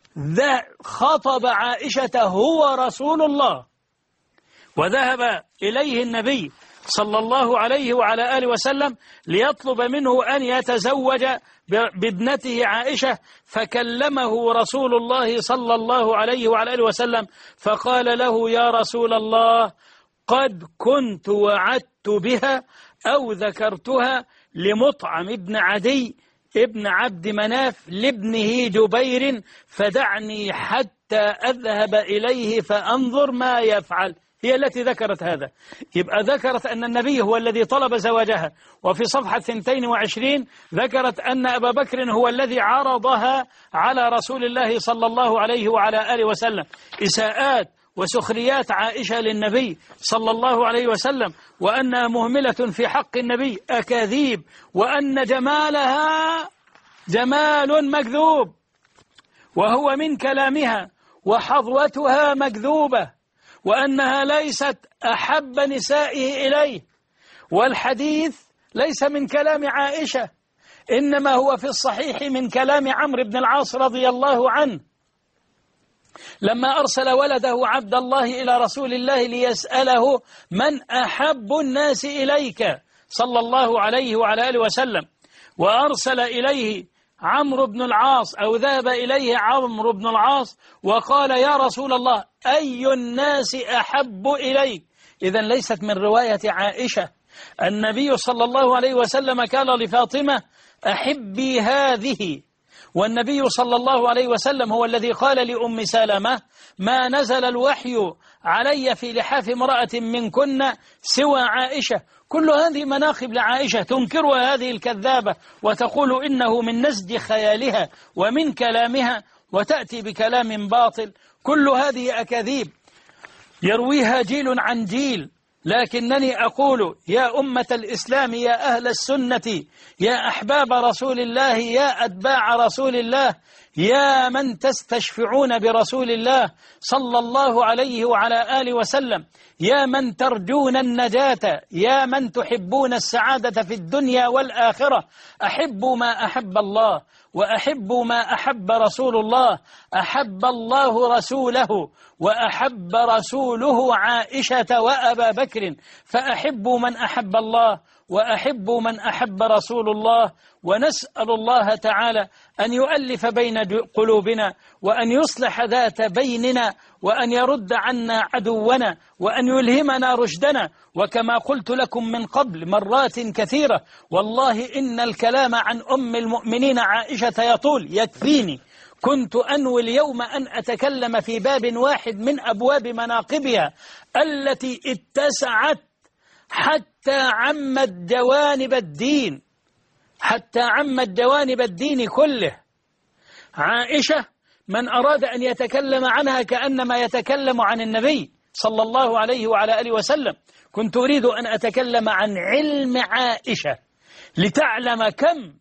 خاطب عائشة هو رسول الله، وذهب إليه النبي صلى الله عليه وعلى آله وسلم ليطلب منه أن يتزوج بابنته عائشة، فكلمه رسول الله صلى الله عليه وعلى آله وسلم فقال له: يا رسول الله، قد كنت وعدت بها أو ذكرتها لمطعم ابن عدي ابن عبد مناف لابنه جبير، فدعني حتى أذهب إليه فأنظر ما يفعل. هي التي ذكرت هذا. يبقى ذكرت أن النبي هو الذي طلب زواجها، وفي صفحة 22 ذكرت أن أبا بكر هو الذي عرضها على رسول الله صلى الله عليه وعلى آله وسلم. إساءات وسخريات عائشة للنبي صلى الله عليه وسلم، وأنها مهملة في حق النبي، أكاذيب، وأن جمالها جمال مكذوب وهو من كلامها، وحظوتها مكذوبة، وأنها ليست أحب نسائه إليه، والحديث ليس من كلام عائشة، إنما هو في الصحيح من كلام عمرو بن العاص رضي الله عنه لما أرسل ولده عبد الله إلى رسول الله ليسأله: من أحب الناس إليك صلى الله عليه وعلى آله وسلم، وأرسل إليه عمرو بن العاص أو ذهب إليه عمرو بن العاص وقال: يا رسول الله، أي الناس أحب إليك؟ إذن ليست من رواية عائشة. النبي صلى الله عليه وسلم قال لفاطمة: أحبي هذه. والنبي صلى الله عليه وسلم هو الذي قال لأم سلمة: ما نزل الوحي علي في لحاف امرأة منكن سوى عائشة. كل هذه مناقب لعائشة تنكرها هذه الكذابة وتقول إنه من نسج خيالها ومن كلامها، وتأتي بكلام باطل. كل هذه أكاذيب يرويها جيل عن جيل. لكنني أقول: يا أمة الإسلام، يا أهل السنة، يا أحباب رسول الله، يا أتباع رسول الله، يا من تستشفعون برسول الله صلى الله عليه وعلى آله وسلم، يا من ترجون النجاة، يا من تحبون السعادة في الدنيا والآخرة، أحبوا ما أحب الله وأحبوا ما أحب رسول الله. أحب الله رسوله وأحب رسوله عائشة وأبا بكر، فأحبوا من أحب الله وأحبوا من أحب رسول الله. ونسأل الله تعالى أن يؤلف بين قلوبنا، وأن يصلح ذات بيننا، وأن يرد عنا عدونا، وأن يلهمنا رشدنا. وكما قلت لكم من قبل مرات كثيرة، والله إن الكلام عن أم المؤمنين عائشة يطول، يكفيني. كنت أنوي اليوم أن أتكلم في باب واحد من أبواب مناقبها التي اتسعت حتى عمت جوانب الدين، حتى عمت جوانب الدين كله. عائشة من أراد أن يتكلم عنها كأنما يتكلم عن النبي صلى الله عليه وعلى آله وسلم. كنت أريد أن أتكلم عن علم عائشة لتعلم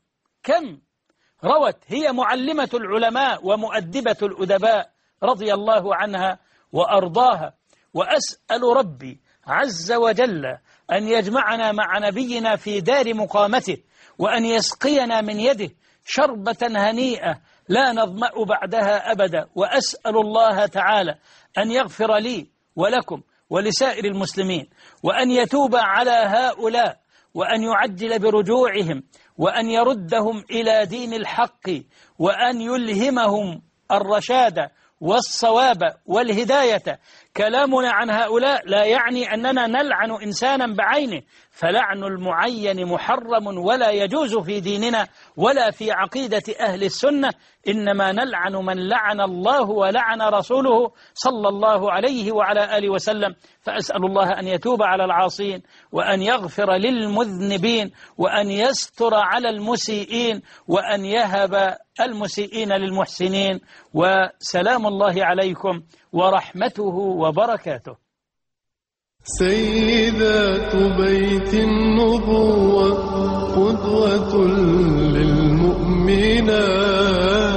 كم روت. هي معلمة العلماء ومؤدبة الأدباء رضي الله عنها وأرضاها. وأسأل ربي عز وجل أن يجمعنا مع نبينا في دار مقامته، وأن يسقينا من يده شربة هنيئة لا نظمأ بعدها أبدا. وأسأل الله تعالى أن يغفر لي ولكم ولسائر المسلمين، وأن يتوب على هؤلاء، وأن يعجل برجوعهم، وأن يردهم إلى دين الحق، وأن يلهمهم الرشاد والصواب والهداية. كلامنا عن هؤلاء لا يعني أننا نلعن إنسانا بعينه، فلعن المعين محرم ولا يجوز في ديننا ولا في عقيدة أهل السنة، إنما نلعن من لعن الله ولعن رسوله صلى الله عليه وعلى آله وسلم. فأسأل الله أن يتوب على العاصين، وأن يغفر للمذنبين، وأن يستر على المسيئين، وأن يهب المسيئين للمحسنين. وسلام الله عليكم ورحمته وبركاته. سيدات بيت النبوة قدوة للمؤمنات.